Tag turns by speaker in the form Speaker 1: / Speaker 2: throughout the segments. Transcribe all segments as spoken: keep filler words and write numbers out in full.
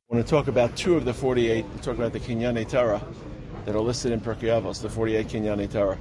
Speaker 1: I want to talk about two of the forty-eight. We'll talk about the Kinyanei Torah that are listed in Pirkei Avos, the forty-eight Kinyanei Torah.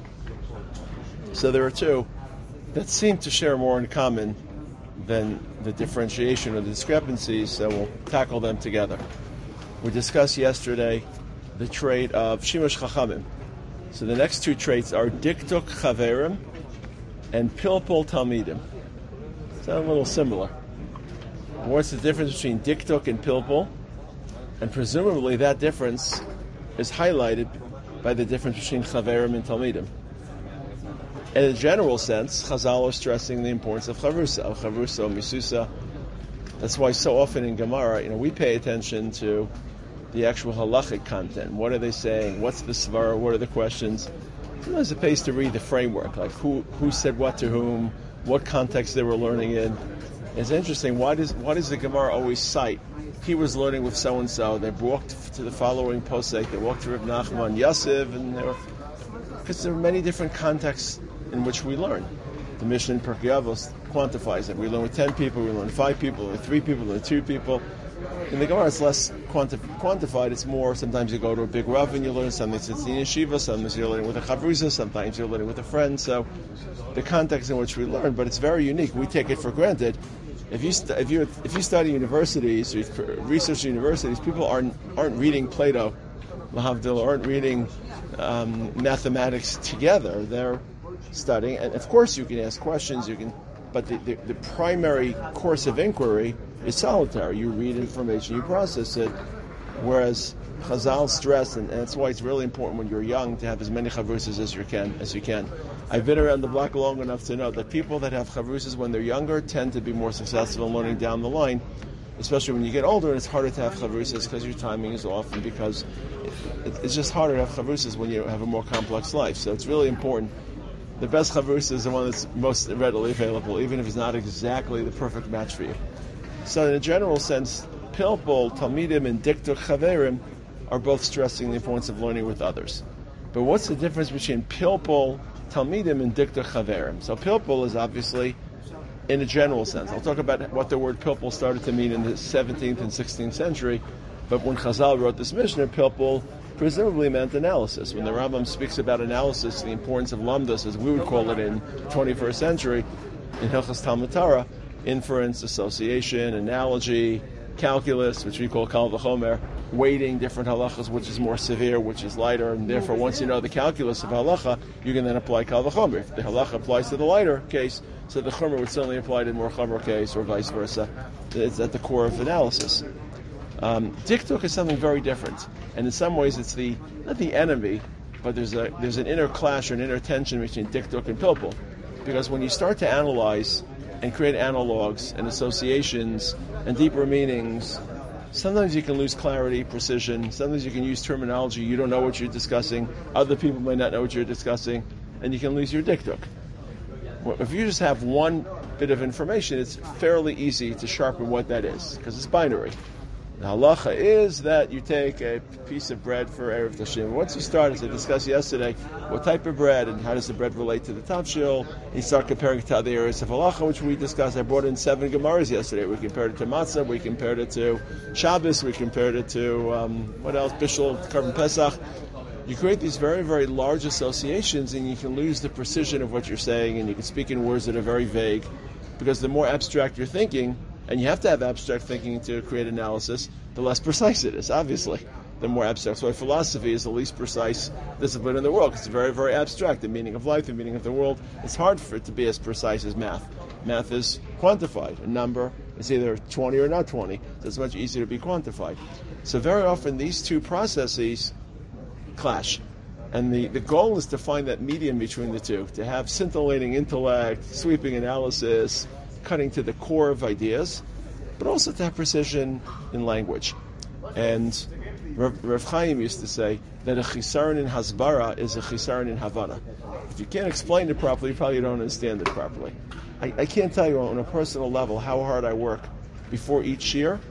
Speaker 1: So there are two that seem to share more in common than the differentiation or the discrepancies, so we'll tackle them together. We discussed yesterday the trait of Shimush Chachamim. So the next two traits are Diktuk Chaverim and Pilpul Talmidim. Sound a little similar. What's the difference between Diktuk and Pilpul? And presumably that difference is highlighted by the difference between Chaverim and Talmidim. In a general sense, Chazal are stressing the importance of Chavrusa, of Chavrusa, of Misusa. That's why so often in Gemara, you know, we pay attention to the actual halachic content. What are they saying? What's the svara? What are the questions? Sometimes it pays to read the framework, like who who said what to whom, what context they were learning in. It's interesting. Why does why does the Gemara always cite? He was learning with so and so. They walked to the following posek. They walked to Reb Nachman, Yosef, and there were, because there are many different contexts in which we learn. The Mishnah in Pirkei Avos quantifies it. We learn with ten people. We learn with five people. With three people. With two people. In the Gemara, it's less quanti- quantified. It's more. Sometimes you go to a big rav and you learn. Sometimes it's in yeshiva. Sometimes you're learning with a chavrusa. Sometimes you're learning with a friend. So, the context in which we learn, but it's very unique. We take it for granted. If you st- if you if you study universities, or research universities, people aren't aren't reading Plato, Lahavdil, aren't reading um, mathematics together. They're studying, and of course you can ask questions. You can, but the, the, the primary course of inquiry is solitary. You read information, you process it. Whereas Chazal stressed, and, and that's why it's really important when you're young to have as many chavrusas as you can. As you can. I've been around the block long enough to know that people that have chavrusas when they're younger tend to be more successful in learning down the line, especially when you get older and it's harder to have chavrusas because your timing is off and because it, it's just harder to have chavrusas when you have a more complex life. So it's really important. The best chavrusa is the one that's most readily available, even if it's not exactly the perfect match for you. So in a general sense, Pilpul, Talmidim, and Diktuk Chaverim are both stressing the importance of learning with others. But what's the difference between Pilpul, Talmidim, and Diktuk Chaverim? So Pilpul is obviously in a general sense. I'll talk about what the word Pilpul started to mean in the seventeenth and sixteenth century, but when Chazal wrote this Mishnah, Pilpul presumably meant analysis. When the Rambam speaks about analysis, the importance of lamdas, as we would call it in twenty-first century, in Hilchas Talmud Torah, inference, association, analogy, calculus, which we call kal v'chomer, weighting different halachas, which is more severe, which is lighter, and therefore once you know the calculus of halacha, you can then apply kal v'chomer. If the halacha applies to the lighter case, so the chomer would certainly apply to the more chomer case, or vice versa. It's at the core of analysis. Um, Diktuk is something very different, and in some ways it's the not the enemy, but there's a there's an inner clash or an inner tension between Diktuk and Pilpul, because when you start to analyze and create analogs and associations and deeper meanings, sometimes you can lose clarity, precision. Sometimes you can use terminology. You don't know what you're discussing. Other people may not know what you're discussing, and you can lose your diktuk. If you just have one bit of information, it's fairly easy to sharpen what that is, because it's binary. The halacha is that you take a piece of bread for Erev Tashim. Once you start, as I discussed yesterday, what type of bread and how does the bread relate to the tafshil, you start comparing it to other areas of halacha, which we discussed. I brought in seven Gemaras yesterday. We compared it to matzah, we compared it to Shabbos, we compared it to, um, what else, Bishul, Karban Pesach. You create these very, very large associations, and you can lose the precision of what you're saying, and you can speak in words that are very vague, because the more abstract you're thinking, and you have to have abstract thinking to create analysis, the less precise it is, obviously. The more abstract. So philosophy is the least precise discipline in the world, because it's very, very abstract. The meaning of life, the meaning of the world. It's hard for it to be as precise as math. Math is quantified. A number is either twenty or not twenty. So it's much easier to be quantified. So very often these two processes clash. And the, the goal is to find that medium between the two, to have scintillating intellect, sweeping analysis, cutting to the core of ideas, but also to have precision in language. And Rav, Rav Chaim used to say that a chisaron in hasbara is a chisaron in havana. If you can't explain it properly, you probably don't understand it properly. I, I can't tell you on a personal level how hard I work before each year,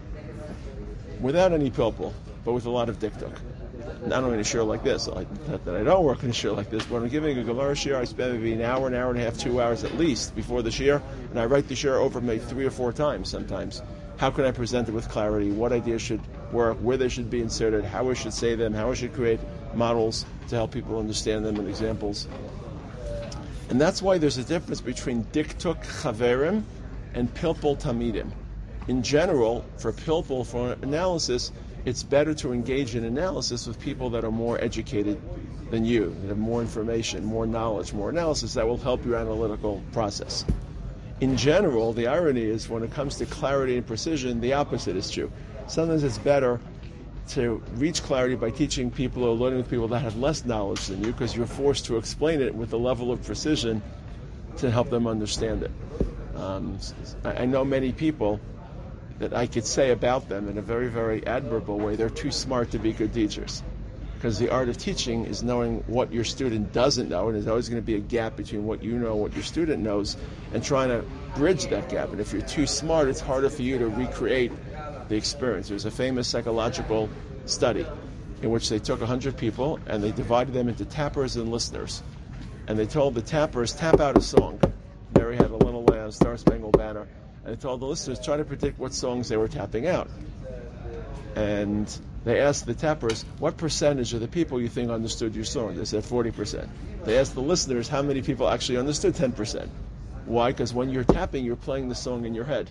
Speaker 1: without any pilpul, but with a lot of diktuk. Not only in a shir like this, like, not that I don't work in a shir like this, but when I'm giving a Gemara shir, I spend maybe an hour, an hour and a half, two hours at least before the shir, and I write the shir over maybe three or four times sometimes. How can I present it with clarity? What idea should work, where they should be inserted, how we should say them, how we should create models to help people understand them and examples. And that's why there's a difference between diktuk chaverim and pilpul tamidim. In general, for pilpul, for analysis, it's better to engage in analysis with people that are more educated than you, that have more information, more knowledge, more analysis that will help your analytical process. In general, the irony is when it comes to clarity and precision, the opposite is true. Sometimes it's better to reach clarity by teaching people or learning with people that have less knowledge than you, because you're forced to explain it with a level of precision to help them understand it. Um, I know many people that I could say about them in a very, very admirable way, they're too smart to be good teachers. Because the art of teaching is knowing what your student doesn't know, and there's always going to be a gap between what you know and what your student knows, and trying to bridge that gap. And if you're too smart, it's harder for you to recreate the experience. There's a famous psychological study in which they took one hundred people and they divided them into tappers and listeners. And they told the tappers, tap out a song. Mary Had a Little Lamb, Star Spangled Banner. And they told the listeners, try to predict what songs they were tapping out. And they asked the tappers, what percentage of the people you think understood your song? They said forty percent. They asked the listeners, how many people actually understood ten percent? Why? Because when you're tapping, you're playing the song in your head.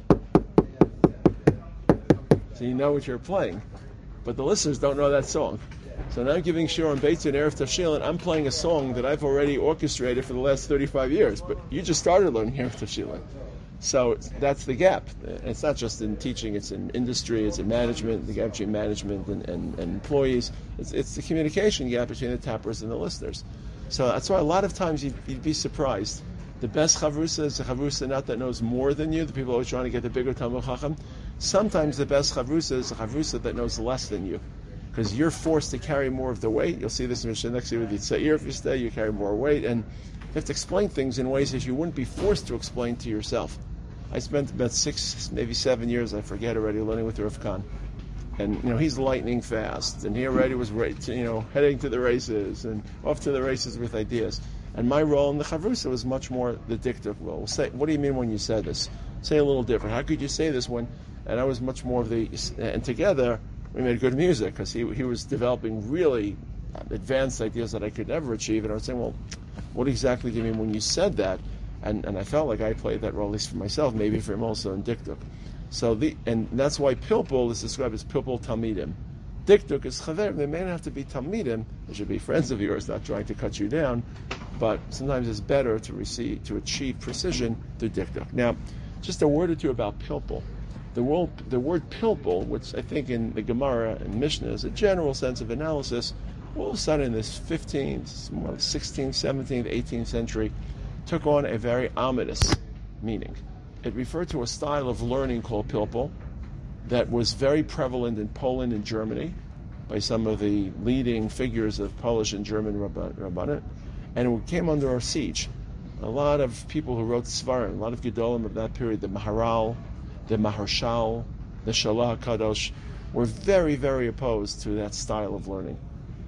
Speaker 1: So you know what you're playing. But the listeners don't know that song. So now I'm giving Shir on Beitzah and Erev Tafshilin, I'm playing a song that I've already orchestrated for the last thirty-five years, but you just started learning Erev Tafshilin. So that's the gap. It's not just in teaching, it's in industry, it's in management, the gap between management and, and, and employees. It's, it's the communication gap between the tappers and the listeners. So that's why a lot of times you'd, you'd be surprised. The best chavrusa is a chavrusa not that knows more than you, the people always trying to get the bigger Talmud Chacham. Sometimes the best chavrusa is a chavrusa that knows less than you, because you're forced to carry more of the weight. You'll see this in Mishnah next year with the Tzair. If you stay, you carry more weight, and you have to explain things in ways that you wouldn't be forced to explain to yourself. I spent about six, maybe seven years, I forget already, learning with Rav Kahn. And, you know, he's lightning fast, and he already was, you know, heading to the races, and off to the races with ideas. And my role in the Chavrusa was much more the diktuk role. Say, what do you mean when you said this? Say a little different. How could you say this when, and I was much more of the, and together, we made good music, because he, he was developing really advanced ideas that I could never achieve, and I was saying, well, what exactly do you mean when you said that? And and I felt like I played that role, at least for myself, maybe for him also in diktuk. So the and that's why pilpul is described as pilpul talmidim. Diktuk is chaver. They may not have to be talmidim. They should be friends of yours, not trying to cut you down. But sometimes it's better to receive to achieve precision through diktuk. Now, just a word or two about pilpul. The word the word pilpul, which I think in the Gemara and Mishnah is a general sense of analysis, all of a sudden in this fifteenth, sixteenth, seventeenth, eighteenth century, took on a very ominous meaning. It referred to a style of learning called pilpul that was very prevalent in Poland and Germany by some of the leading figures of Polish and German Rabbanit, and it came under our siege. A lot of people who wrote Svarim, a lot of Gedolim of that period, the Maharal, the Maharshal, the Shalah Kadosh, were very, very opposed to that style of learning.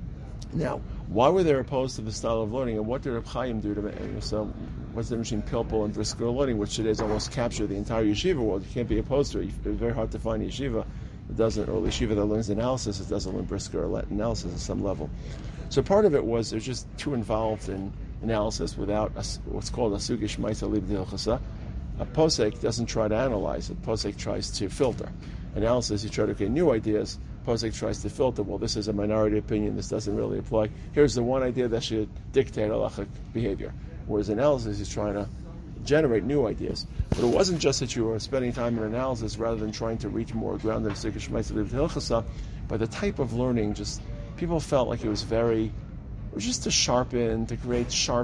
Speaker 1: Now, why were they opposed to the style of learning, and what did Reb Chaim do to it? So, what's the difference between pilpul and brisker learning, which today has almost captured the entire yeshiva world? You can't be opposed to it. It's very hard to find a yeshiva that doesn't, or yeshiva that learns analysis, it doesn't learn brisker analysis at some level. So part of it was they're just too involved in analysis without a, what's called a sugish ma'isa libdil chasa. A posek doesn't try to analyze it. Posek tries to filter. Analysis, you try to get new ideas. Posek tries to filter, well, this is a minority opinion, this doesn't really apply. Here's the one idea that should dictate halachic behavior. Whereas analysis is trying to generate new ideas. But it wasn't just that you were spending time in analysis rather than trying to reach more ground than Sikish Ma'aseh Hilchasa, but the type of learning, just people felt like it was very, it was just to sharpen, to create sharp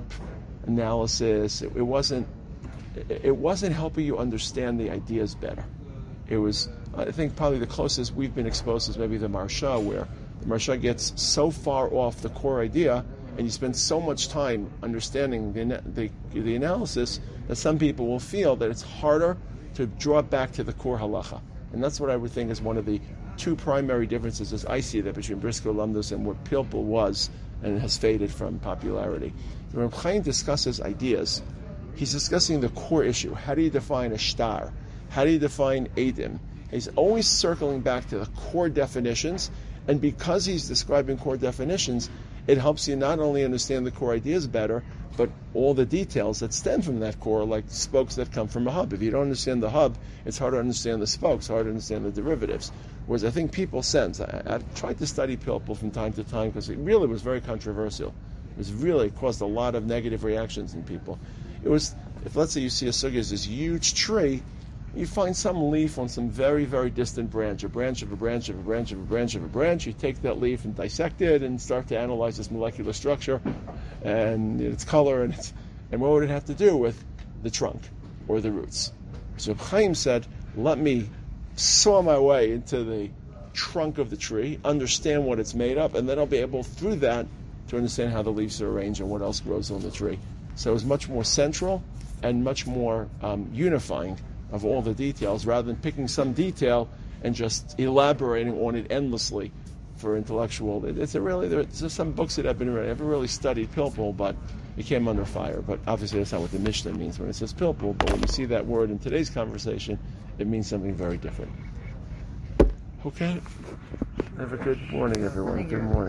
Speaker 1: analysis. It, it wasn't it, it wasn't helping you understand the ideas better. It was, I think, probably the closest we've been exposed is maybe the Marsha, where the Marsha gets so far off the core idea, and you spend so much time understanding the, the the analysis that some people will feel that it's harder to draw it back to the core halacha. And that's what I would think is one of the two primary differences as I see that between Brisker Lamdos and what Pilpul was and has faded from popularity. When Reb Chaim discusses ideas, he's discussing the core issue. How do you define a shtar? How do you define Eidim? He's always circling back to the core definitions, and because he's describing core definitions, it helps you not only understand the core ideas better, but all the details that stem from that core, like spokes that come from a hub. If you don't understand the hub, it's hard to understand the spokes, hard to understand the derivatives. Whereas I think people sense, I, I've tried to study Pilpul from time to time because it really was very controversial. It was really it caused a lot of negative reactions in people. It was, if let's say you see a sugya as this huge tree, you find some leaf on some very, very distant branch, a branch of a branch of a branch of a branch of a branch. You take that leaf and dissect it and start to analyze its molecular structure and its color and its, and what would it have to do with the trunk or the roots. So Chaim said, let me saw my way into the trunk of the tree, understand what it's made of, and then I'll be able through that to understand how the leaves are arranged and what else grows on the tree. So it was much more central and much more um, unifying of all the details, rather than picking some detail and just elaborating on it endlessly for intellectual. It, it's a really there's some books that have been written. I haven't really studied Pilpul, but it came under fire. But obviously that's not what the Mishnah means when it says Pilpul. But when you see that word in today's conversation, it means something very different. Okay. Have a good morning, everyone. Good morning.